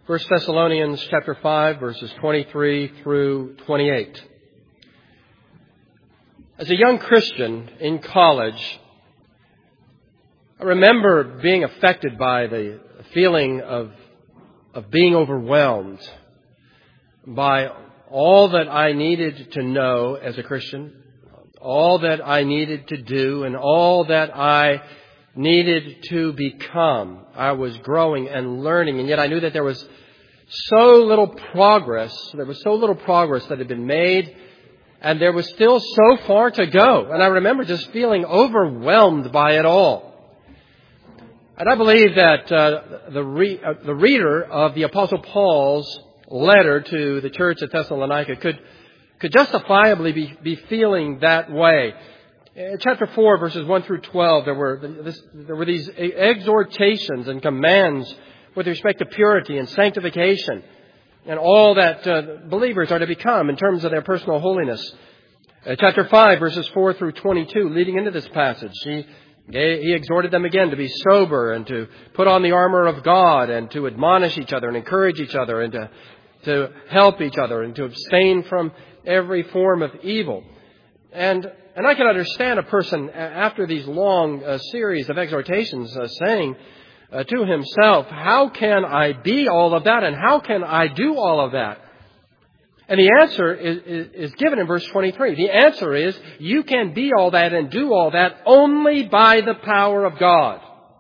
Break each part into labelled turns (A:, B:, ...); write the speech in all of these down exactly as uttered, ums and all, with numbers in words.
A: First Thessalonians chapter five, verses twenty-three through twenty-eight. As a young Christian in college, I remember being affected by the feeling of, of being overwhelmed by all that I needed to know as a Christian, all that I needed to do, and all that I needed to become. I was growing and learning, and yet I knew that there was so little progress, there was so little progress that had been made, and there was still so far to go. And I remember just feeling overwhelmed by it all. And I believe that uh, the, re- uh, the reader of the Apostle Paul's letter to the church at Thessalonica could, could justifiably be, be feeling that way. In chapter four, verses one through twelve, there were, this, there were these exhortations and commands with respect to purity and sanctification and all that uh, believers are to become in terms of their personal holiness. Uh, chapter five, verses four through twenty-two, leading into this passage, he, he exhorted them again to be sober and to put on the armor of God and to admonish each other and encourage each other and to, to help each other and to abstain from every form of evil. And And I can understand a person, after these long uh, series of exhortations, uh, saying uh, to himself, how can I be all of that and how can I do all of that? And the answer is, is, is given in verse twenty-three. The answer is, you can be all that and do all that only by the power of God.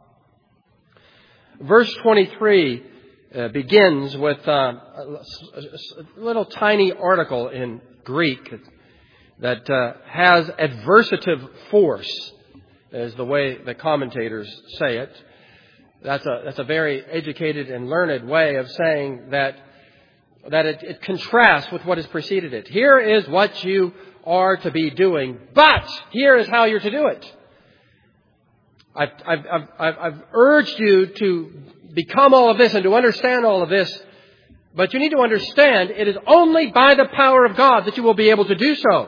A: Verse twenty-three uh, begins with uh, a little tiny article in Greek that uh, has adversative force, is the way the commentators say it. That's a that's a very educated and learned way of saying that that it, it contrasts with what has preceded it. Here is what you are to be doing, but here is how you're to do it. I've I've I've, I've, I've urged you to become all of this and to understand all of this, but you need to understand it is only by the power of God that you will be able to do so.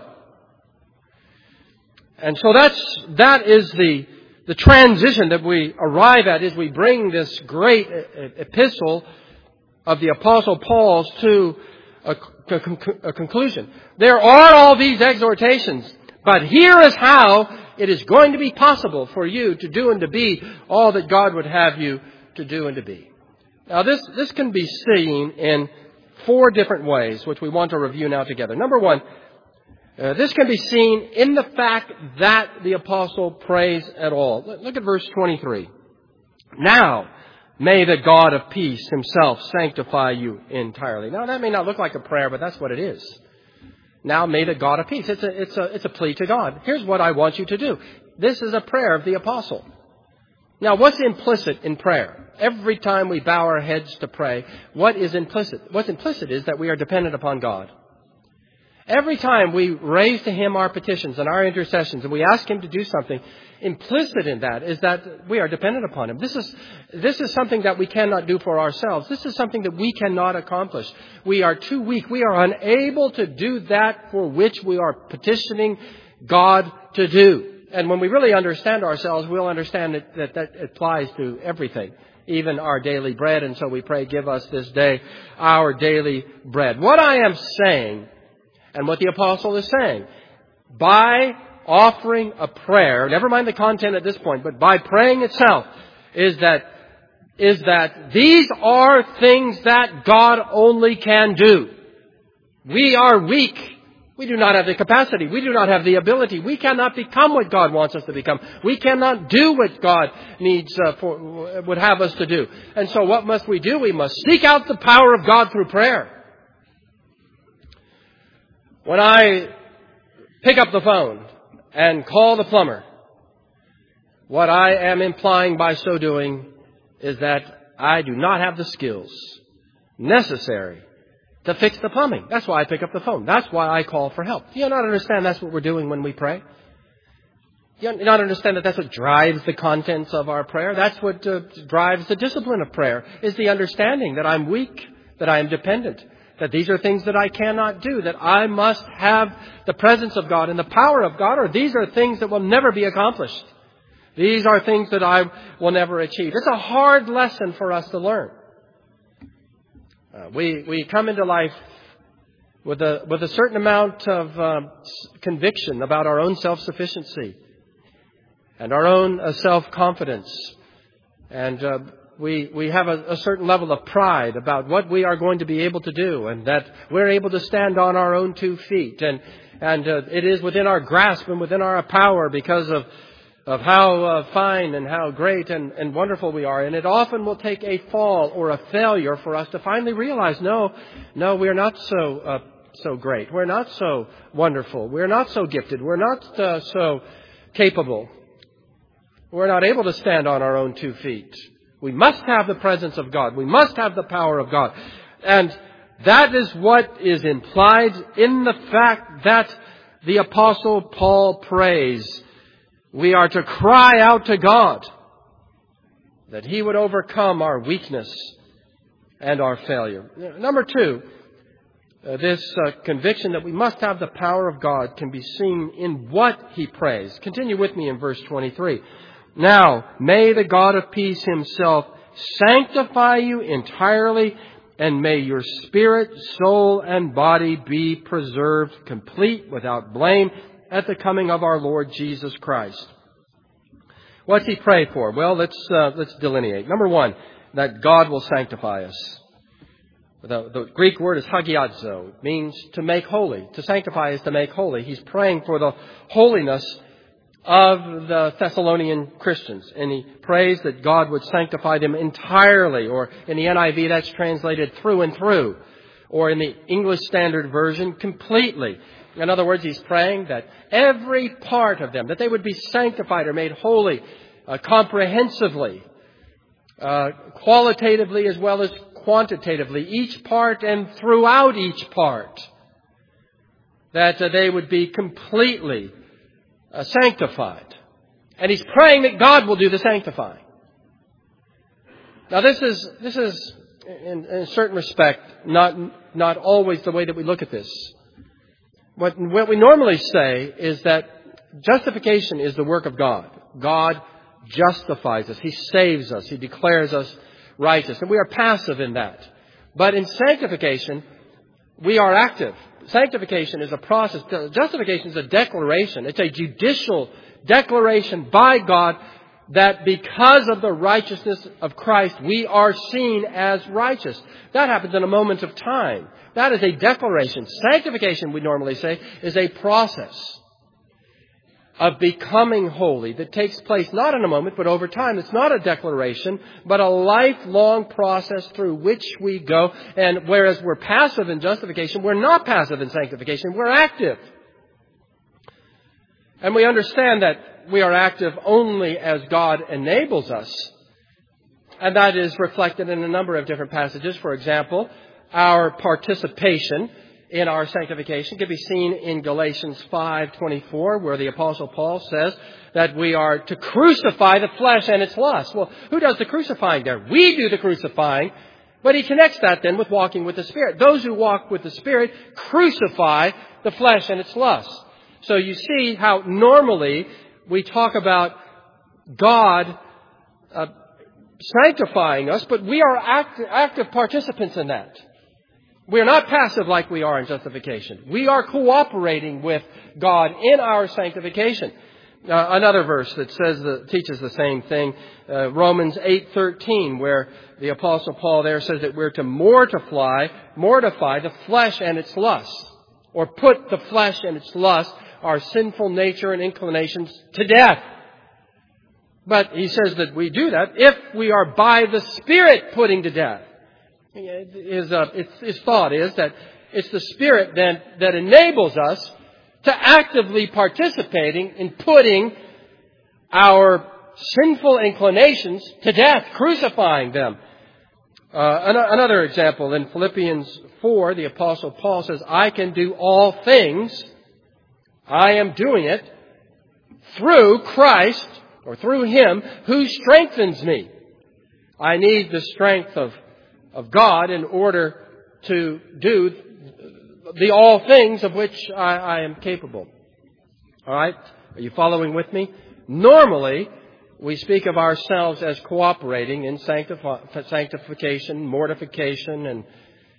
A: And so that's, that is the, the transition that we arrive at as we bring this great epistle of the Apostle Paul's to a, a conclusion. There are all these exhortations, but here is how it is going to be possible for you to do and to be all that God would have you to do and to be. Now this, this can be seen in four different ways, which we want to review now together. Number one, Uh, this can be seen in the fact that the apostle prays at all. Look at verse twenty-three. Now, may the God of peace himself sanctify you entirely. Now, that may not look like a prayer, but that's what it is. Now, may the God of peace. It's a, it's a, it's a plea to God. Here's what I want you to do. This is a prayer of the apostle. Now, what's implicit in prayer? Every time we bow our heads to pray, what is implicit? What's implicit is that we are dependent upon God. Every time we raise to Him our petitions and our intercessions and we ask Him to do something, implicit in that is that we are dependent upon Him. This is, this is something that we cannot do for ourselves. This is something that we cannot accomplish. We are too weak. We are unable to do that for which we are petitioning God to do. And when we really understand ourselves, we'll understand that that, that applies to everything, even our daily bread. And so we pray, give us this day our daily bread. What I am saying, and what the apostle is saying, by offering a prayer, never mind the content at this point, but by praying itself, is that, is that these are things that God only can do. We are weak. We do not have the capacity. We do not have the ability. We cannot become what God wants us to become. We cannot do what God needs, uh, for, would have us to do. And so what must we do? We must seek out the power of God through prayer. When I pick up the phone and call the plumber, what I am implying by so doing is that I do not have the skills necessary to fix the plumbing. That's why I pick up the phone. That's why I call for help. Do you not understand that's what we're doing when we pray? Do you not understand that that's what drives the contents of our prayer? That's what uh, drives the discipline of prayer, is the understanding that I'm weak, that I am dependent, that these are things that I cannot do, that I must have the presence of God and the power of God, or these are things that will never be accomplished. These are things that I will never achieve. It's a hard lesson for us to learn. Uh, we, we come into life with a, with a certain amount of uh, conviction about our own self-sufficiency and our own uh, self-confidence. And uh, we, we have a, a certain level of pride about what we are going to be able to do, and that we're able to stand on our own two feet. And, and uh, it is within our grasp and within our power because of of how uh, fine and how great and, and wonderful we are. And it often will take a fall or a failure for us to finally realize, no, no, we're not so uh, so great. We're not so wonderful. We're not so gifted. We're not uh, so capable. We're not able to stand on our own two feet. We must have the presence of God. We must have the power of God. And that is what is implied in the fact that the Apostle Paul prays. We are to cry out to God that He would overcome our weakness and our failure. Number two, uh, this uh, conviction that we must have the power of God can be seen in what he prays. Continue with me in verse twenty-three. Now, may the God of peace Himself sanctify you entirely, and may your spirit, soul, and body be preserved complete without blame at the coming of our Lord Jesus Christ. What's he pray for? Well, let's uh, let's delineate. Number one, that God will sanctify us. The, the Greek word is hagiadzo. It means to make holy. To sanctify is to make holy. He's praying for the holiness of the Thessalonian Christians. And he prays that God would sanctify them entirely. Or in the N I V, that's translated through and through. Or in the English Standard Version, completely. In other words, he's praying that every part of them, that they would be sanctified or made holy uh, comprehensively, uh, qualitatively as well as quantitatively, each part and throughout each part, that uh, they would be completely uh, sanctified. And he's praying that God will do the sanctifying. Now this is, this is in, in a certain respect, not, not always the way that we look at this. What, what we normally say is that justification is the work of God. God justifies us. He saves us. He declares us righteous. And we are passive in that. But in sanctification, we are active. Sanctification is a process. Justification is a declaration. It's a judicial declaration by God that because of the righteousness of Christ, we are seen as righteous. That happens in a moment of time. That is a declaration. Sanctification, we normally say, is a process of becoming holy that takes place not in a moment, but over time. It's not a declaration, but a lifelong process through which we go. And whereas we're passive in justification, we're not passive in sanctification. We're active. And we understand that we are active only as God enables us. And that is reflected in a number of different passages. For example, our participation in our sanctification can be seen in Galatians five twenty-four, where the Apostle Paul says that we are to crucify the flesh and its lust. Well, who does the crucifying there? We do the crucifying, but he connects that then with walking with the Spirit. Those who walk with the Spirit crucify the flesh and its lust. So you see how normally we talk about God uh, sanctifying us, but we are act- active participants in that. We are not passive like we are in justification. We are cooperating with God in our sanctification. Uh, another verse that says that teaches the same thing, uh, Romans eight thirteen, where the Apostle Paul there says that we're to mortify, mortify the flesh and its lusts, or put the flesh and its lust, our sinful nature and inclinations, to death. But he says that we do that if we are by the Spirit putting to death. His, uh, his thought is that it's the Spirit then that enables us to actively participating in putting our sinful inclinations to death, crucifying them. Uh, an- another example in Philippians four, the Apostle Paul says, I can do all things. I am doing it through Christ, or through Him who strengthens me. I need the strength of of God in order to do the all things of which I, I am capable. All right? Are you following with me? Normally, we speak of ourselves as cooperating in sanctifi- sanctification, mortification, and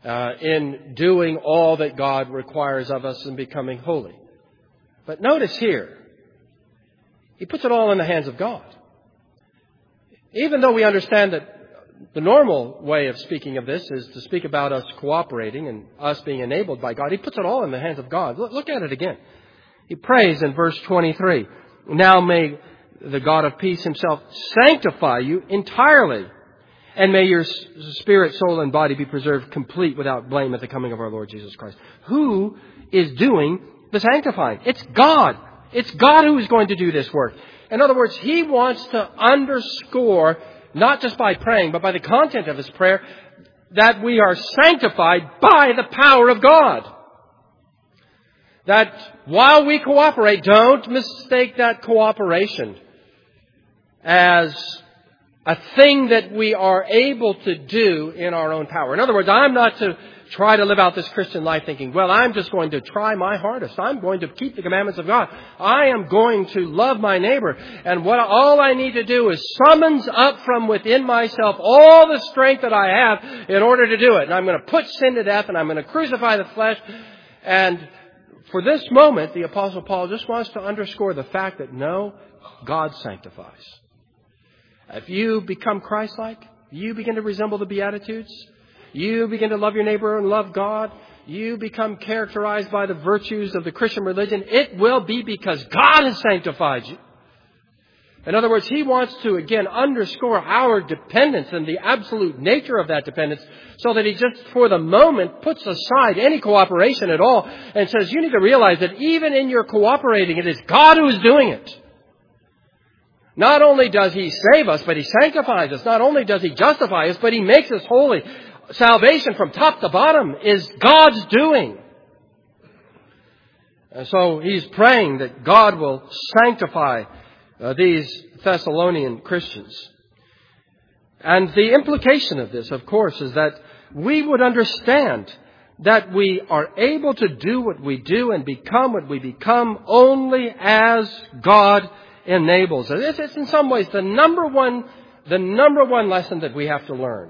A: uh, in doing all that God requires of us and becoming holy. But notice here, he puts it all in the hands of God. Even though we understand that the normal way of speaking of this is to speak about us cooperating and us being enabled by God, he puts it all in the hands of God. Look, look at it again. He prays in verse twenty-three, "Now may the God of peace himself sanctify you entirely, and may your spirit, soul, and body be preserved complete without blame at the coming of our Lord Jesus Christ." Who is doing the sanctifying? It's God. It's God who is going to do this work. In other words, he wants to underscore, not just by praying, but by the content of his prayer, that we are sanctified by the power of God. That while we cooperate, don't mistake that cooperation as a thing that we are able to do in our own power. In other words, I'm not to try to live out this Christian life thinking, well, I'm just going to try my hardest. I'm going to keep the commandments of God. I am going to love my neighbor. And what all I need to do is summons up from within myself all the strength that I have in order to do it. And I'm going to put sin to death, and I'm going to crucify the flesh. And for this moment, the Apostle Paul just wants to underscore the fact that no, God sanctifies. If you become Christ-like, you begin to resemble the Beatitudes, you begin to love your neighbor and love God, you become characterized by the virtues of the Christian religion, it will be because God has sanctified you. In other words, he wants to again underscore our dependence and the absolute nature of that dependence, so that he just for the moment puts aside any cooperation at all and says, you need to realize that even in your cooperating, it is God who is doing it. Not only does he save us, but he sanctifies us. Not only does he justify us, but he makes us holy. Salvation from top to bottom is God's doing. And so he's praying that God will sanctify uh, these Thessalonian Christians. And the implication of this, of course, is that we would understand that we are able to do what we do and become what we become only as God enables us. It's in some ways the number one, the number one lesson that we have to learn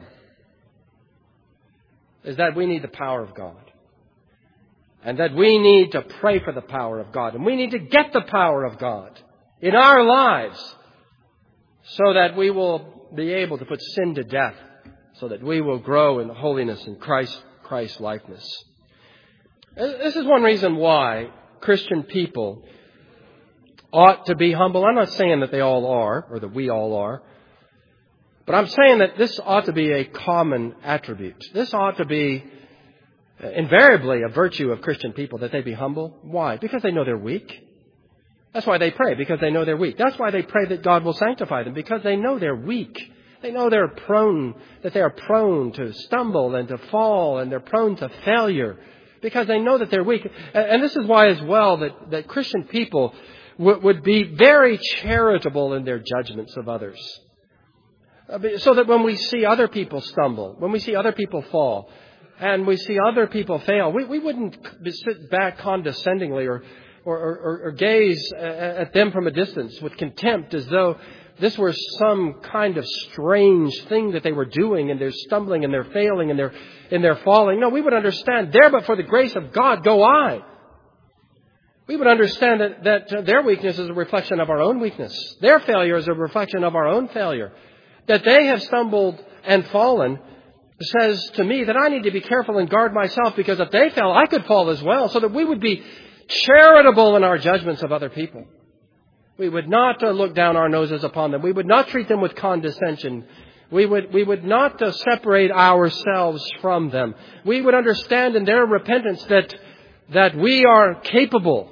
A: is that we need the power of God. And that we need to pray for the power of God. And we need to get the power of God in our lives so that we will be able to put sin to death, so that we will grow in holiness and Christ, Christ likeness. This is one reason why Christian people ought to be humble. I'm not saying that they all are, or that we all are. But I'm saying that this ought to be a common attribute. This ought to be invariably a virtue of Christian people, that they be humble. Why? Because they know they're weak. That's why they pray, because they know they're weak. That's why they pray that God will sanctify them, because they know they're weak. They know they're prone, that they are prone to stumble and to fall, and they're prone to failure, because they know that they're weak. And this is why as well that, that Christian people would be very charitable in their judgments of others. So that when we see other people stumble, when we see other people fall, and we see other people fail, we, we wouldn't sit back condescendingly or, or, or, or gaze at them from a distance with contempt as though this were some kind of strange thing that they were doing, and they're stumbling and they're failing and they're, and they're falling. No, we would understand, there but for the grace of God go I. We would understand that, that their weakness is a reflection of our own weakness. Their failure is a reflection of our own failure. That they have stumbled and fallen says to me that I need to be careful and guard myself, because if they fell, I could fall as well, so that we would be charitable in our judgments of other people. We would not uh, look down our noses upon them. We would not treat them with condescension. We would, we would not uh, separate ourselves from them. We would understand in their repentance that, that we are capable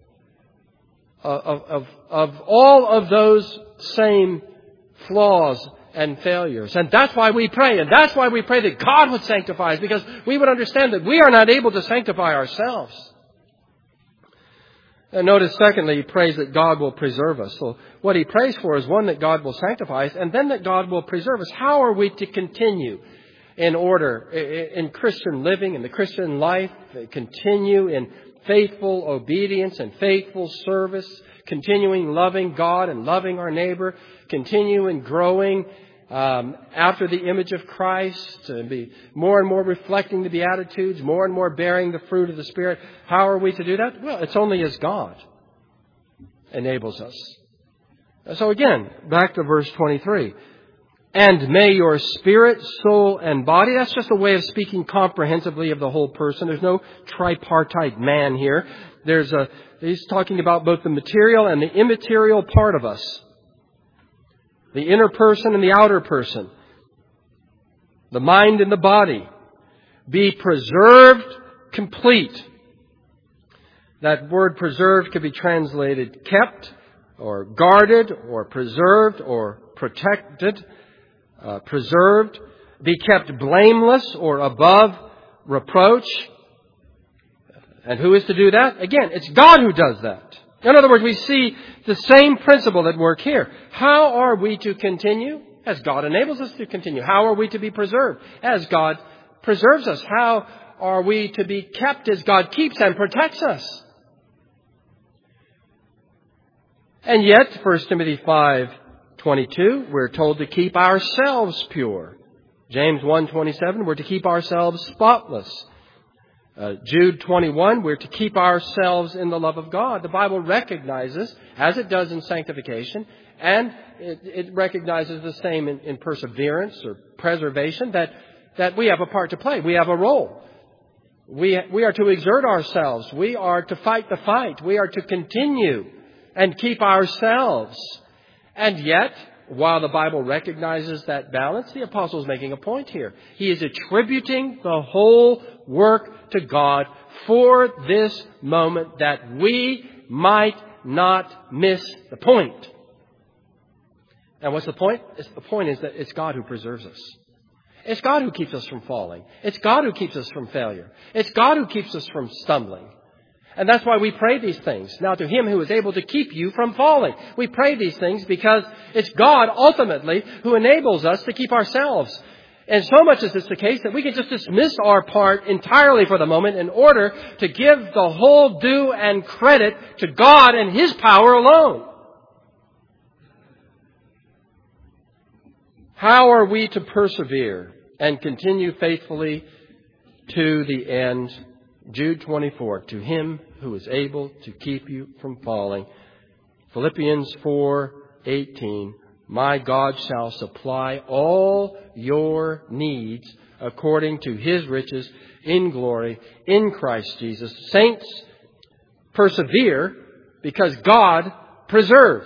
A: Of, of, of all of those same flaws and failures. And that's why we pray. And that's why we pray that God would sanctify us, because we would understand that we are not able to sanctify ourselves. And notice, secondly, he prays that God will preserve us. So what he prays for is, one, that God will sanctify us, and then that God will preserve us. How are we to continue in order, in Christian living, in the Christian life, continue in faithful obedience and faithful service, continuing loving God and loving our neighbor, continuing growing um, after the image of Christ, and be more and more reflecting the Beatitudes, more and more bearing the fruit of the Spirit. How are we to do that? Well, it's only as God enables us. So again, back to verse twenty-three. And may your spirit, soul, and body. That's just a way of speaking comprehensively of the whole person. There's no tripartite man here. There's a, he's talking about both the material and the immaterial part of us. The inner person and the outer person. The mind and the body. Be preserved complete. That word preserved could be translated kept, or guarded, or preserved, or protected. Uh, preserved, be kept blameless or above reproach. And who is to do that? Again, it's God who does that. In other words, we see the same principle at work here. How are we to continue? As God enables us to continue. How are we to be preserved? As God preserves us. How are we to be kept as God keeps and protects us? And yet, First Timothy five twenty-two, we're told to keep ourselves pure. James one twenty-seven, we're to keep ourselves spotless. Uh, Jude twenty-one, we're to keep ourselves in the love of God. The Bible recognizes, as it does in sanctification, and it, it recognizes the same in, in perseverance or preservation, that, that we have a part to play. We have a role. We, we are to exert ourselves. We are to fight the fight. We are to continue and keep ourselves. And yet, while the Bible recognizes that balance, the apostle is making a point here. He is attributing the whole work to God for this moment, that we might not miss the point. And what's the point? It's, the point is that it's God who preserves us. It's God who keeps us from falling. It's God who keeps us from failure. It's God who keeps us from stumbling. And that's why we pray these things. Now, to Him who is able to keep you from falling. We pray these things because it's God ultimately who enables us to keep ourselves. And so much is this the case that we can just dismiss our part entirely for the moment in order to give the whole due and credit to God and His power alone. How are we to persevere and continue faithfully to the end? Jude twenty-four, to Him who is able to keep you from falling. Philippians four eighteen, my God shall supply all your needs according to His riches in glory in Christ Jesus. Saints, persevere because God preserves.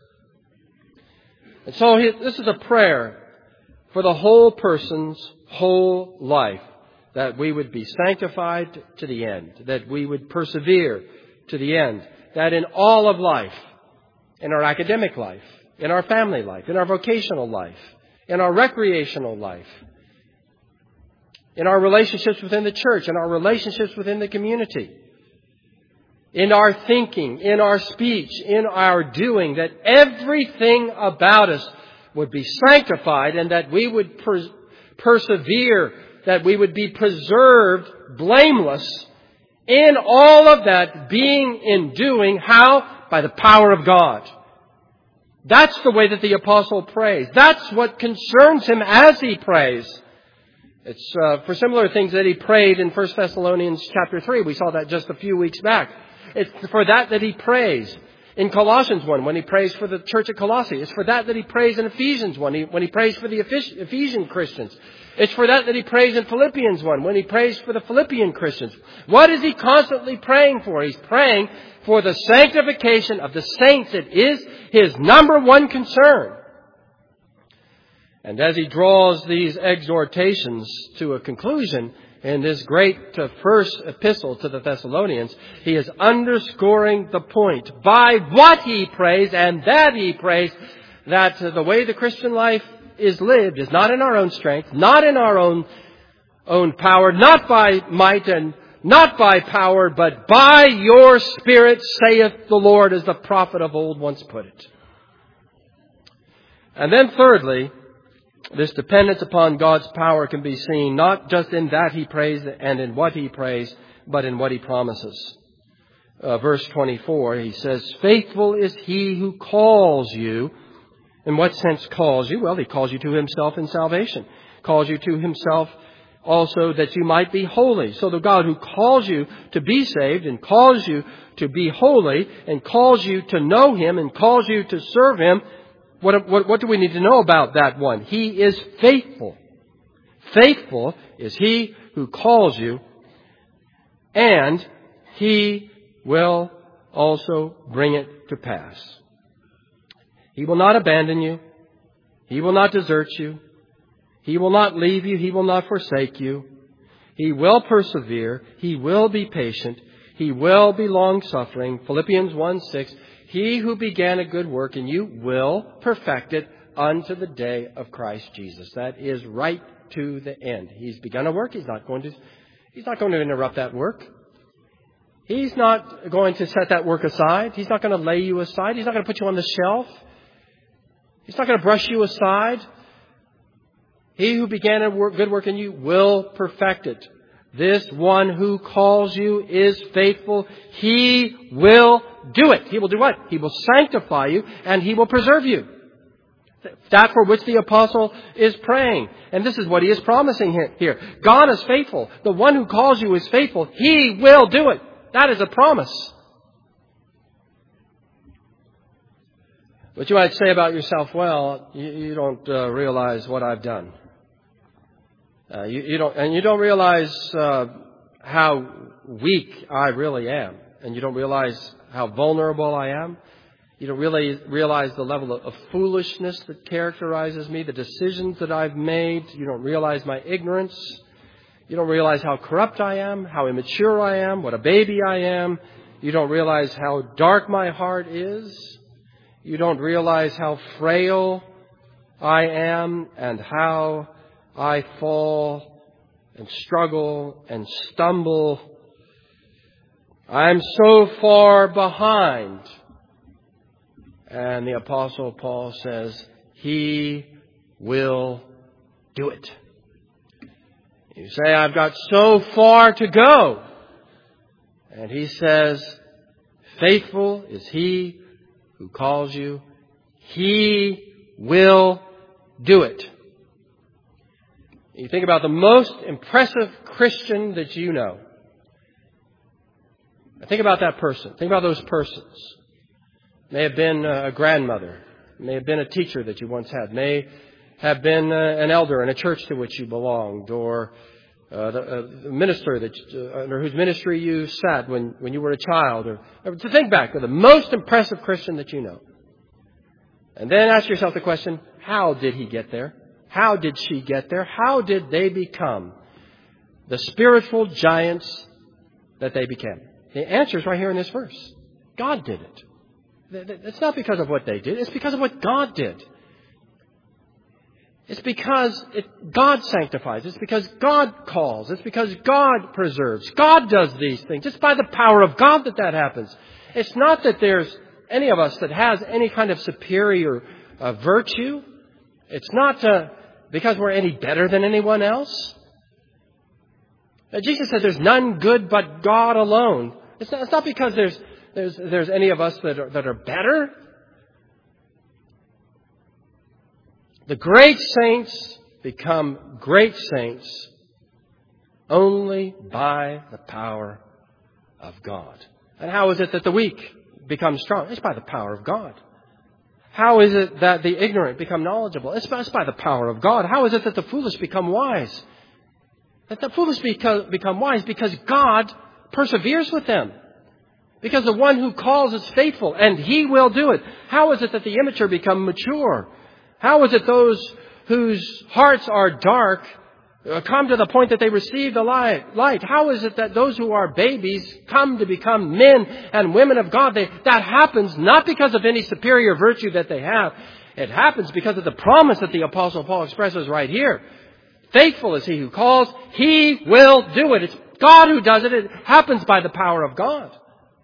A: And so this is a prayer for the whole person's whole life. That we would be sanctified to the end. That we would persevere to the end. That in all of life, in our academic life, in our family life, in our vocational life, in our recreational life, in our relationships within the church, in our relationships within the community, in our thinking, in our speech, in our doing, that everything about us would be sanctified and that we would per- persevere, that we would be preserved blameless in all of that being and doing. How? By the power of God. That's the way that the apostle prays. That's what concerns him as he prays. It's uh, for similar things that he prayed in First Thessalonians chapter three. We saw that just a few weeks back. It's for that that he prays. In Colossians one, when he prays for the church at Colossae. It's for that that he prays in Ephesians one, when he prays for the Ephesian Christians. It's for that that he prays in Philippians one, when he prays for the Philippian Christians. What is he constantly praying for? He's praying for the sanctification of the saints. It is his number one concern. And as he draws these exhortations to a conclusion in this great uh, first epistle to the Thessalonians, he is underscoring the point by what he prays, and that he prays that uh, the way the Christian life is lived is not in our own strength, not in our own own power, not by might and not by power, but by your Spirit, saith the Lord, as the prophet of old once put it. And then thirdly, this dependence upon God's power can be seen not just in that he prays and in what he prays, but in what he promises. Uh, verse twenty-four, he says, faithful is he who calls you, In what sense calls you? Well, He calls you to Himself in salvation. Calls you to Himself also that you might be holy. So the God who calls you to be saved and calls you to be holy and calls you to know Him and calls you to serve Him, what, what, what do we need to know about that one? He is faithful. Faithful is He who calls you, and He will also bring it to pass. He will not abandon you. He will not desert you. He will not leave you. He will not forsake you. He will persevere. He will be patient. He will be long-suffering. Philippians one six, He who began a good work in you will perfect it unto the day of Christ Jesus. That is right to the end. He's begun a work. He's not going to, He's not going to interrupt that work. He's not going to set that work aside. He's not going to lay you aside. He's not going to put you on the shelf. He's not going to brush you aside. He who began a work, good work in you will perfect it. This one who calls you is faithful. He will do it. He will do what? He will sanctify you and He will preserve you. That for which the apostle is praying. And this is what he is promising here. God is faithful. The one who calls you is faithful. He will do it. That is a promise. But you might say about yourself, well, you, you don't uh, realize what I've done. Uh, you, you don't, and you don't realize uh, how weak I really am. And you don't realize how vulnerable I am. You don't really realize the level of foolishness that characterizes me, the decisions that I've made. You don't realize my ignorance. You don't realize how corrupt I am, how immature I am, what a baby I am. You don't realize how dark my heart is. You don't realize how frail I am and how I fall and struggle and stumble. I'm so far behind. And the Apostle Paul says, He will do it. You say, I've got so far to go. And he says, faithful is He who calls you. He will do it. You think about the most impressive Christian that you know. Think about that person. Think about those persons. May have been a grandmother. May have been a teacher that you once had. May have been an elder in a church to which you belonged. Or uh, the, uh, the minister that uh, under whose ministry you sat when, when you were a child. Or, or to think back of the most impressive Christian that you know. And then ask yourself the question, how did he get there? How did she get there? How did they become the spiritual giants that they became? The answer is right here in this verse. God did it. It's not because of what they did. It's because of what God did. It's because it, God sanctifies. It's because God calls. It's because God preserves. God does these things. It's by the power of God that that happens. It's not that there's any of us that has any kind of superior uh, virtue. It's not uh, because we're any better than anyone else. Uh, Jesus said there's none good but God alone. It's not, it's not because there's There's, there's any of us that are, that are better. The great saints become great saints only by the power of God. And how is it that the weak become strong? It's by the power of God. How is it that the ignorant become knowledgeable? It's by, it's by the power of God. How is it that the foolish become wise? That the foolish become, become wise because God perseveres with them. Because the one who calls is faithful, and He will do it. How is it that the immature become mature? How is it those whose hearts are dark come to the point that they receive the light? How is it that those who are babies come to become men and women of God? They, that happens not because of any superior virtue that they have. It happens because of the promise that the Apostle Paul expresses right here. Faithful is He who calls. He will do it. It's God who does it. It happens by the power of God.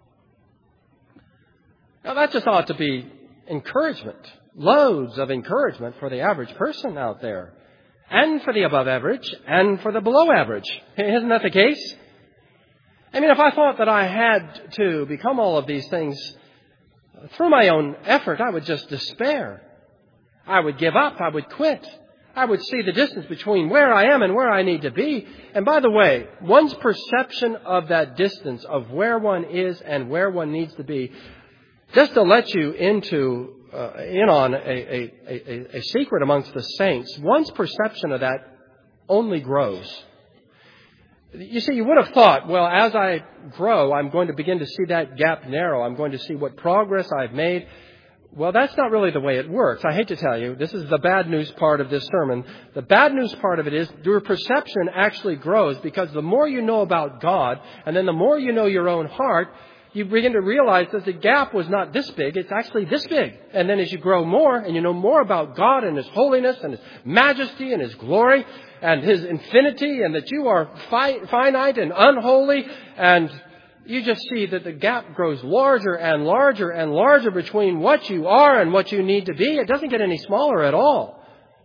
A: Now that just ought to be encouragement. Loads of encouragement for the average person out there. And for the above average. And for the below average. Isn't that the case? I mean, if I thought that I had to become all of these things through my own effort, I would just despair. I would give up. I would quit. I would see the distance between where I am and where I need to be. And by the way, one's perception of that distance, of where one is and where one needs to be, just to let you into uh, in on a, a, a, a secret amongst the saints, one's perception of that only grows. You see, you would have thought, well, as I grow, I'm going to begin to see that gap narrow. I'm going to see what progress I've made. Well, that's not really the way it works. I hate to tell you, this is the bad news part of this sermon. The bad news part of it is your perception actually grows because the more you know about God, and then the more you know your own heart, you begin to realize that the gap was not this big, it's actually this big. And then as you grow more and you know more about God and His holiness and His majesty and His glory and His infinity and that you are fi- finite and unholy, and you just see that the gap grows larger and larger and larger between what you are and what you need to be. It doesn't get any smaller at all.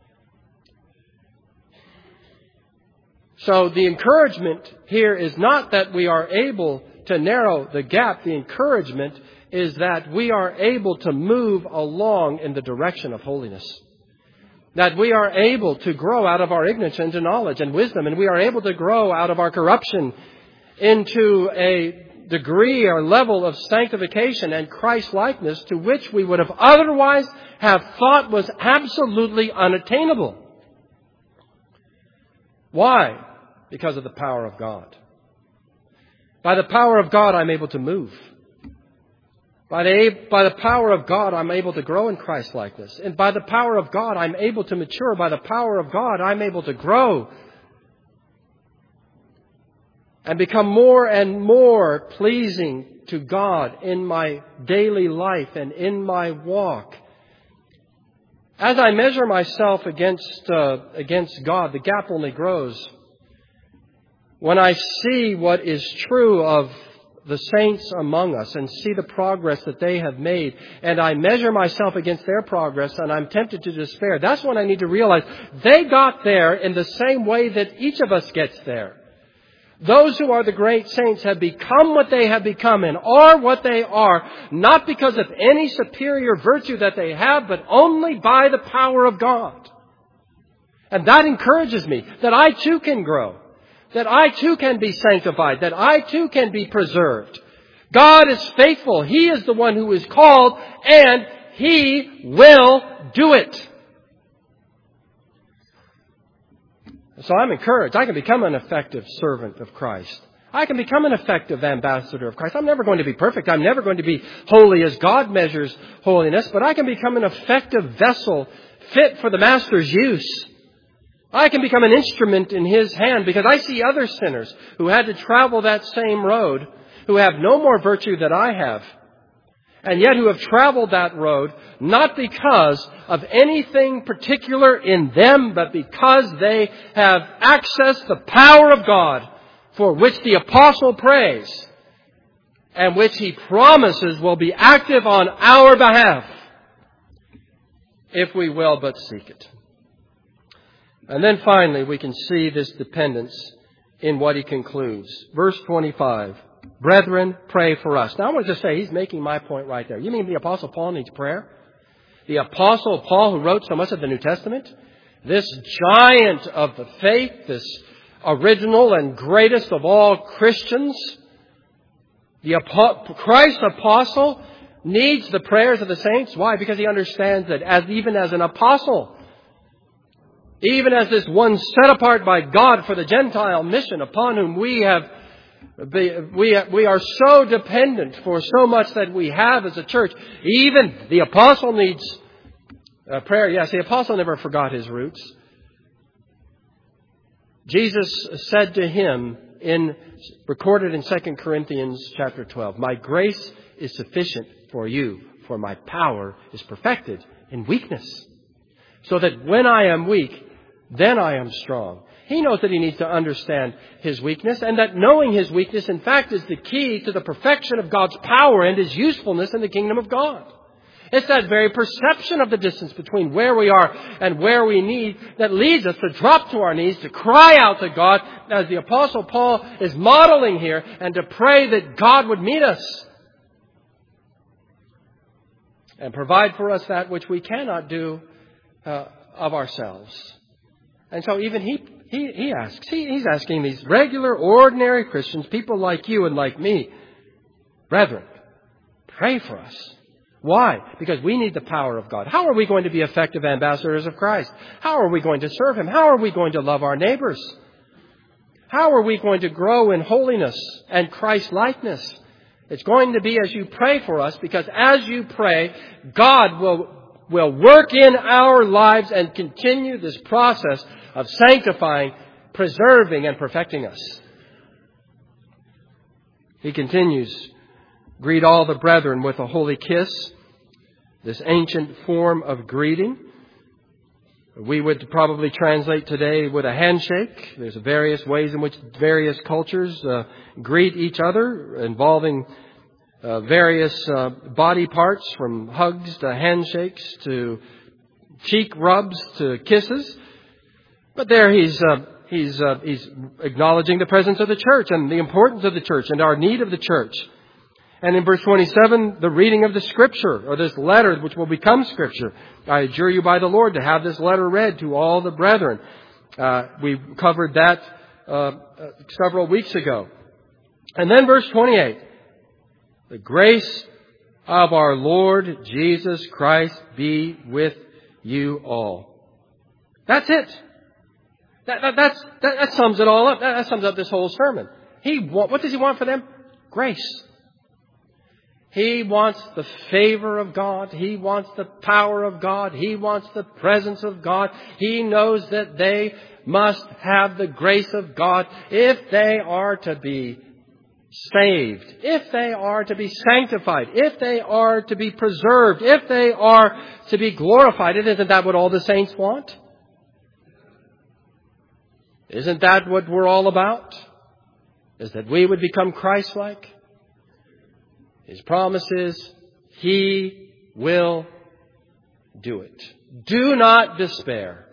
A: So the encouragement here is not that we are able to narrow the gap. The encouragement is that we are able to move along in the direction of holiness. That we are able to grow out of our ignorance into knowledge and wisdom. And we are able to grow out of our corruption into a degree or level of sanctification and Christ-likeness to which we would have otherwise have thought was absolutely unattainable. Why? Because of the power of God. By the power of God, I'm able to move. By the, by the power of God, I'm able to grow in Christ-likeness. And by the power of God, I'm able to mature. By the power of God, I'm able to grow and become more and more pleasing to God in my daily life and in my walk. As I measure myself against uh, against God, the gap only grows. When I see what is true of the saints among us and see the progress that they have made, and I measure myself against their progress and I'm tempted to despair, that's when I need to realize they got there in the same way that each of us gets there. Those who are the great saints have become what they have become and are what they are, not because of any superior virtue that they have, but only by the power of God. And that encourages me that I too can grow, that I too can be sanctified, that I too can be preserved. God is faithful. He is the one who is called, and He will do it. So I'm encouraged. I can become an effective servant of Christ. I can become an effective ambassador of Christ. I'm never going to be perfect. I'm never going to be holy as God measures holiness. But I can become an effective vessel fit for the Master's use. I can become an instrument in His hand because I see other sinners who had to travel that same road, who have no more virtue than I have, and yet who have traveled that road not because of anything particular in them, but because they have accessed the power of God for which the apostle prays and which he promises will be active on our behalf if we will but seek it. And then finally, we can see this dependence in what he concludes. Verse twenty-five. Brethren, pray for us. Now I want to just say, he's making my point right there. You mean the Apostle Paul needs prayer? The Apostle Paul who wrote so much of the New Testament? This giant of the faith, this original and greatest of all Christians, the Christ Apostle needs the prayers of the saints. Why? Because he understands that as even as an apostle, even as this one set apart by God for the Gentile mission upon whom we have We, we are so dependent for so much that we have as a church. Even the apostle needs uh, prayer. Yes, the apostle never forgot his roots. Jesus said to him, in recorded in Second Corinthians chapter twelve, my grace is sufficient for you, for my power is perfected in weakness. So that when I am weak, then I am strong. He knows that he needs to understand his weakness, and that knowing his weakness, in fact, is the key to the perfection of God's power and His usefulness in the kingdom of God. It's that very perception of the distance between where we are and where we need that leads us to drop to our knees, to cry out to God, as the Apostle Paul is modeling here, and to pray that God would meet us and provide for us that which we cannot do uh, of ourselves. And so even he, he, he asks, he, he's asking these regular, ordinary Christians, people like you and like me, brethren, pray for us. Why? Because we need the power of God. How are we going to be effective ambassadors of Christ? How are we going to serve Him? How are we going to love our neighbors? How are we going to grow in holiness and Christ-likeness? It's going to be as you pray for us, because as you pray, God will, will work in our lives and continue this process of sanctifying, preserving, and perfecting us. He continues, greet all the brethren with a holy kiss, this ancient form of greeting. We would probably translate today with a handshake. There's various ways in which various cultures uh, greet each other, involving uh, various uh, body parts, from hugs to handshakes to cheek rubs to kisses. But there he's uh, he's uh, he's acknowledging the presence of the church and the importance of the church and our need of the church. And in verse twenty-seven, the reading of the Scripture, or this letter which will become Scripture. I adjure you by the Lord to have this letter read to all the brethren. Uh, we covered that uh, several weeks ago. And then verse twenty-eight, the grace of our Lord Jesus Christ be with you all. That's it. That, that, that's, that, that sums it all up. That, that sums up this whole sermon. He want, what does He want for them? Grace. He wants the favor of God. He wants the power of God. He wants the presence of God. He knows that they must have the grace of God if they are to be saved, if they are to be sanctified, if they are to be preserved, if they are to be glorified. Isn't that what all the saints want? Isn't that what we're all about? Is that we would become Christ-like? His promise is, He will do it. Do not despair.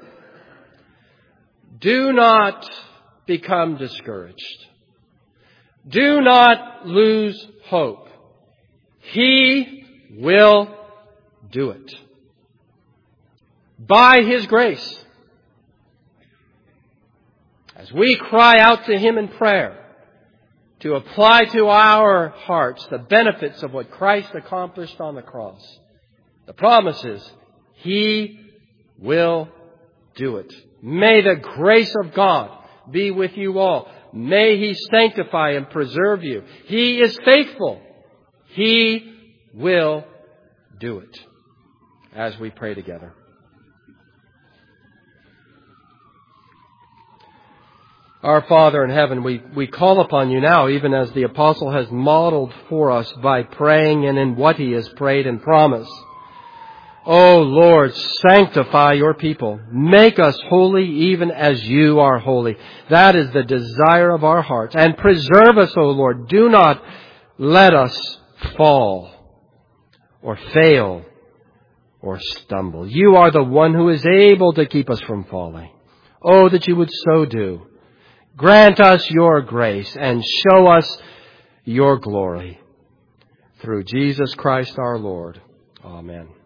A: Do not become discouraged. Do not lose hope. He will do it. By His grace. As we cry out to Him in prayer, to apply to our hearts the benefits of what Christ accomplished on the cross. The promise is, He will do it. May the grace of God be with you all. May He sanctify and preserve you. He is faithful. He will do it. As we pray together. Our Father in heaven, we, we call upon you now, even as the Apostle has modeled for us by praying and in what he has prayed and promised. O Lord, sanctify your people. Make us holy even as you are holy. That is the desire of our hearts. And preserve us, O Lord. Do not let us fall or fail or stumble. You are the one who is able to keep us from falling. Oh, that you would so do. Grant us your grace and show us your glory. Through Jesus Christ our Lord. Amen.